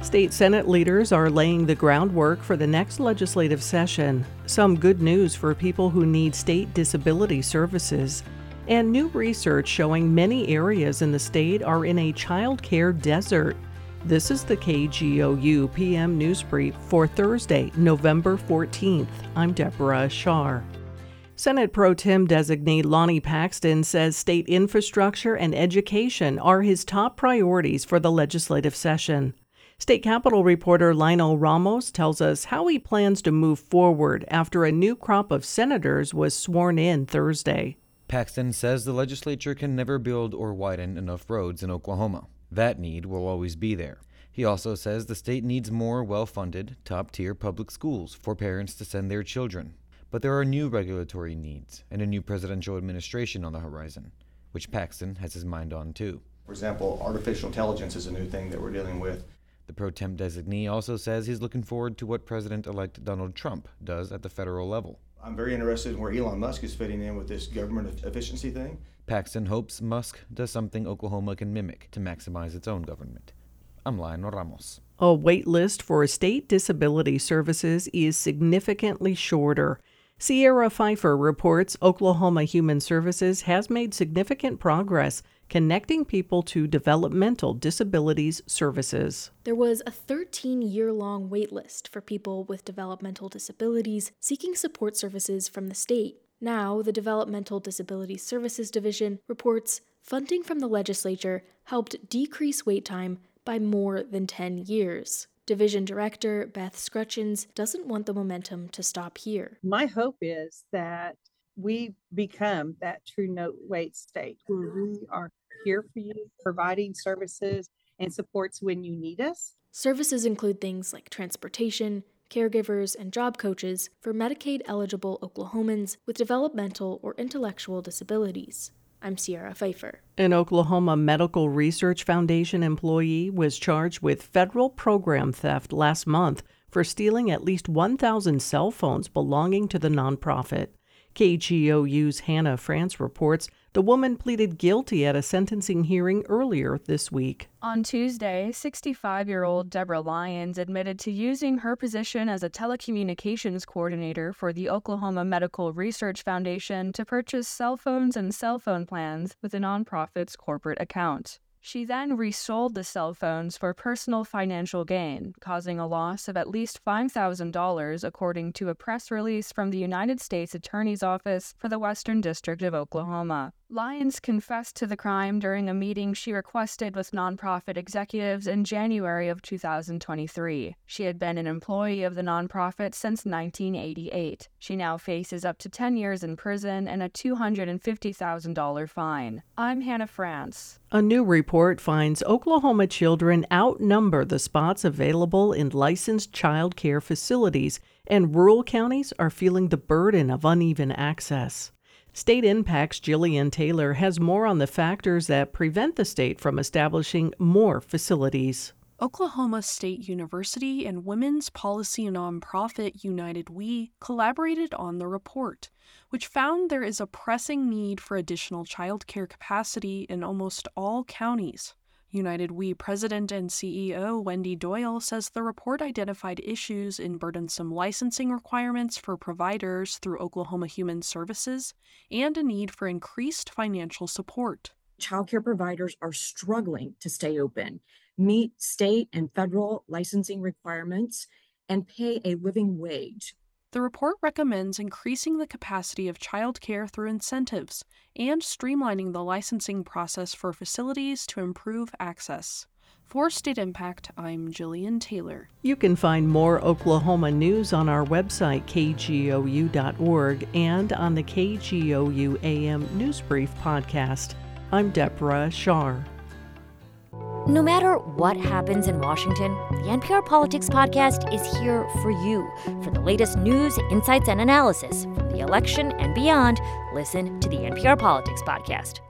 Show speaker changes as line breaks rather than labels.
State Senate leaders are laying the groundwork for the next legislative session. Some good news for people who need state disability services. And new research showing many areas in the state are in a child care desert. This is the KGOU PM News Brief for Thursday, November 14th. I'm Deborah Shar. Senate Pro Tem designee Lonnie Paxton says state infrastructure and education are his top priorities for the legislative session. State Capitol reporter Lionel Ramos tells us how he plans to move forward after a new crop of senators was sworn in Thursday.
Paxton says the legislature can never build or widen enough roads in Oklahoma. That need will always be there. He also says the state needs more well-funded, top-tier public schools for parents to send their children. But there are new regulatory needs and a new presidential administration on the horizon, which Paxton has his mind on too.
For example, artificial intelligence is a new thing that we're dealing with.
The pro tem designee also says he's looking forward to what President-elect Donald Trump does at the federal level.
I'm very interested in where Elon Musk is fitting in with this government efficiency thing.
Paxton hopes Musk does something Oklahoma can mimic to maximize its own government. I'm Lionel Ramos.
A wait list for state disability services is significantly shorter. Sierra Pfeiffer reports Oklahoma Human Services has made significant progress connecting people to developmental disabilities services.
There was a 13-year-long wait list for people with developmental disabilities seeking support services from the state. Now, the Developmental Disability Services Division reports funding from the legislature helped decrease wait time by more than 10 years. Division Director Beth Scrutchins doesn't want the momentum to stop here.
My hope is that we become that true no wait state where we are here for you, providing services and supports when you need us.
Services include things like transportation, caregivers, and job coaches for Medicaid-eligible Oklahomans with developmental or intellectual disabilities. I'm Sierra Pfeiffer.
An Oklahoma Medical Research Foundation employee was charged with federal program theft last month for stealing at least 1,000 cell phones belonging to the nonprofit. KGOU's Hannah France reports the woman pleaded guilty at a sentencing hearing earlier this week.
On Tuesday, 65-year-old Deborah Lyons admitted to using her position as a telecommunications coordinator for the Oklahoma Medical Research Foundation to purchase cell phones and cell phone plans with the nonprofit's corporate account. She then resold the cell phones for personal financial gain, causing a loss of at least $5,000, according to a press release from the United States Attorney's Office for the Western District of Oklahoma. Lyons confessed to the crime during a meeting she requested with nonprofit executives in January of 2023. She had been an employee of the nonprofit since 1988. She now faces up to 10 years in prison and a $250,000 fine. I'm Hannah France.
A new report finds Oklahoma children outnumber the spots available in licensed child care facilities, and rural counties are feeling the burden of uneven access. State Impact's Jillian Taylor has more on the factors that prevent the state from establishing more facilities.
Oklahoma State University and women's policy nonprofit United We collaborated on the report, which found there is a pressing need for additional child care capacity in almost all counties. United We President and CEO Wendy Doyle says the report identified issues in burdensome licensing requirements for providers through Oklahoma Human Services and a need for increased financial support.
Childcare providers are struggling to stay open, meet state and federal licensing requirements, and pay a living wage.
The report recommends increasing the capacity of childcare through incentives and streamlining the licensing process for facilities to improve access. For State Impact, I'm Jillian Taylor.
You can find more Oklahoma news on our website, kgou.org, and on the KGOU AM News Brief podcast. I'm Deborah Shar.
No matter what happens in Washington, the NPR Politics Podcast is here for you. For the latest news, insights, and analysis from the election and beyond, listen to the NPR Politics Podcast.